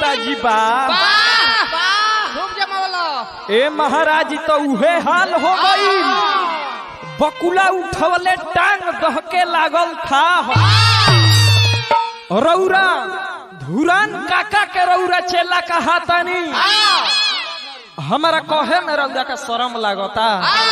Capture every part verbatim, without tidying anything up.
रौरा जी बा खूब जमावलो ए महाराज तो उहे हाल हो गई बकुला उठवले टांग दहके लागल था रौरा धुरान काका के रौरा चेला का हाथानी हमारा कहे में रौरा का शरम लागता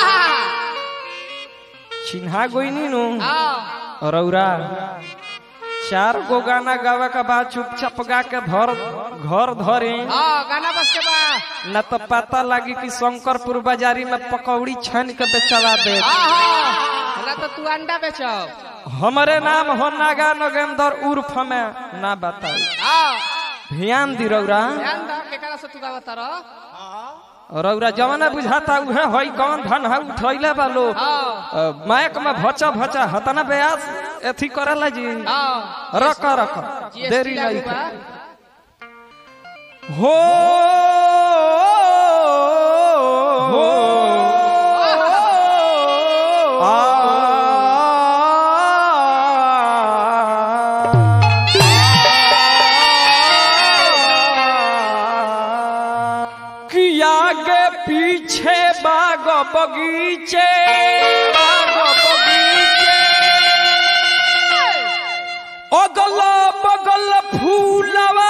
चिन्हा गोइनी नु रौरा चार गो गाना गावे के बाद चुपचाप गा के धर घर धरे गाना बस के बा न तो पता लगी कि शंकरपुर बाजारी में पकौड़ी छान के बेचवा दे ना तो तू अंडा बेचो हमारे नाम हो नागा नगेंद्र उर्फ में ना बताई ध्यान दी रौरा ध्यान दो केकरा से तू गावत रह रौरा जवाना बुझाता उहे होई कौन धन है उठैले बालो माइक में भचा भचा हतना ब्यास एथी करला जी रख रख देरी नहीं हो हो पीछे बाग बगीचे बाग बगीचे अगल बगल फूलवा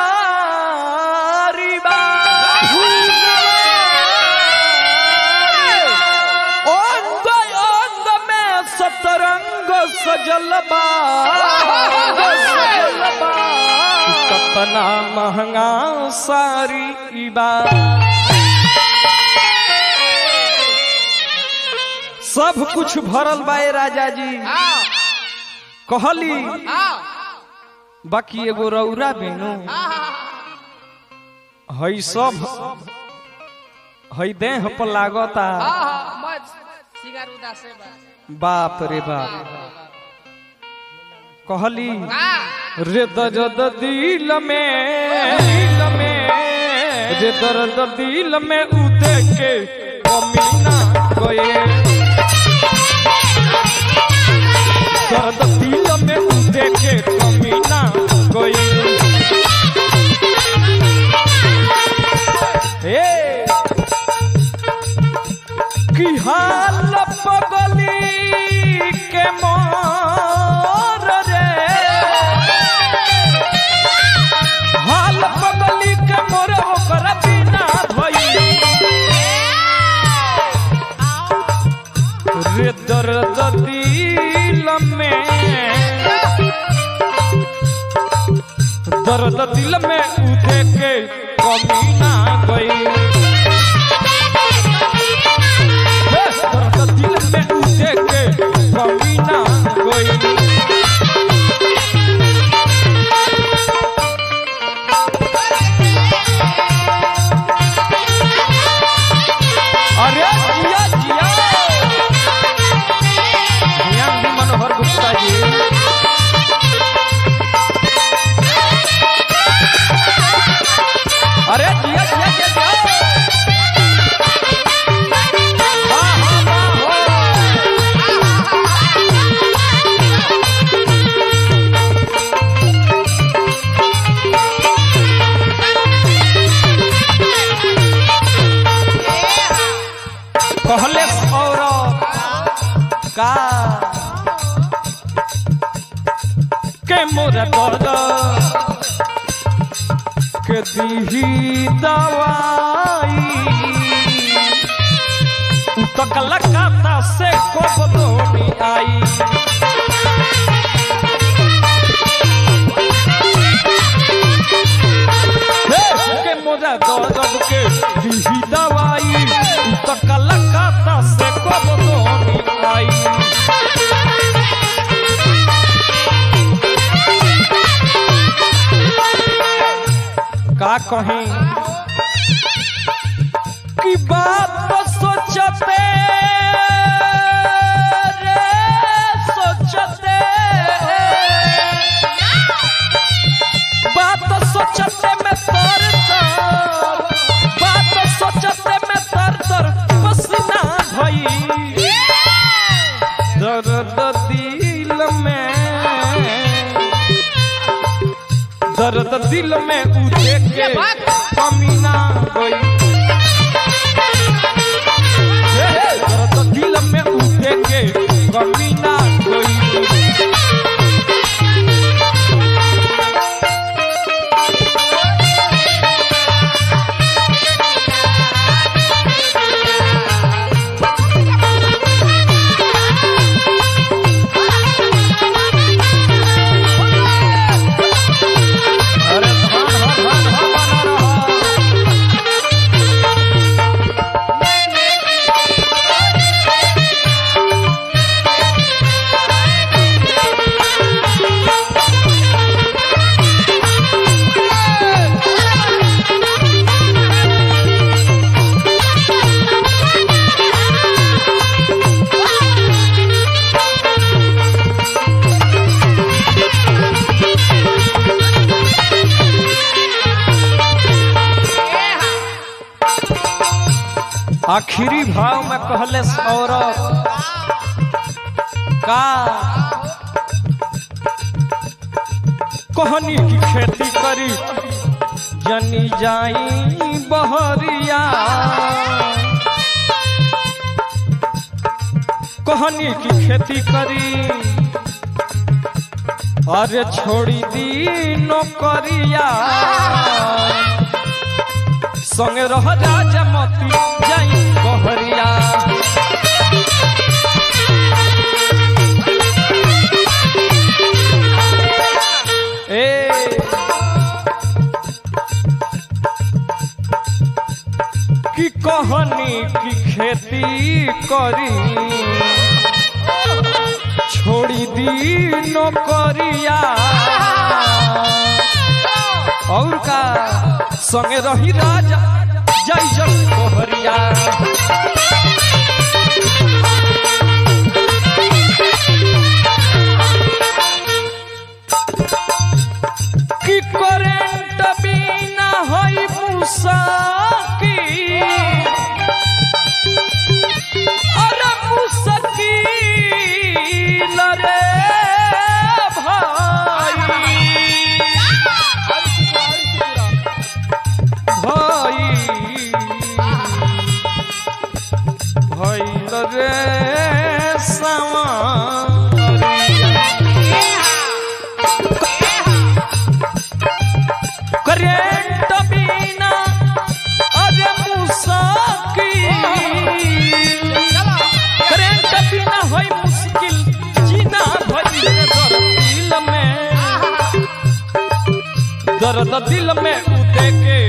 अंग अंग में सतरंग सजलबा सजलबा कितना महंगा सारी बा सब कुछ भरल बाए राजा जी कहली बाकी एगो रौरा बेनु हई सब हई देह पर लागता बाप रे बाप कहली रे दर्द दिल में दिल में रे दर्द दिल में उदे के कमीना गए दर्द दिल में उदे के कमीना गए की हाल पगली के मोर रे हाल पगली के मोर ओकर बिना भई रे दर्द दिल में दर्द दिल में उठे के कमीना गई दर्द दिल में उठे के कमीना गई अरे जिया जिया ध्यान दी मनोहर गुप्ता जी अरे जिया जिया जिया कहले और का के मोर दर्द के दीही दवाई तो कलकत्ता से कोबदोनी आई के मोर दर्द के दीही दवाई तो कलकत्ता से कोबदोनी आई का कहीं की बात तो सोचते रे सोचते बात तो सोचते में तर तर बात तो सोचते में तर तर पसीना भई दर्द दिल में दर्द दिल में उठे के कमी ना गई दर्द दिल में उठे के कमी ना गई आखिरी भाव में कहले सौरभ का कहनी की खेती करी जनी जाई बहरिया कहनी की खेती करी अरे छोड़ी दी नौकरिया संगे रह राजा मती जाई बहरिया ए की कहनी की खेती करी छोड़ी दी नौकरिया और का संगे रही राजा जय जय बहरिया की करेंट बिना होई मुसाकी अरे मुसाकी लरे रे करेंट बिना अरे मुसाकी करेंट बिना होई मुश्किल जीना भइल दिल में दर्द दिल में उठे के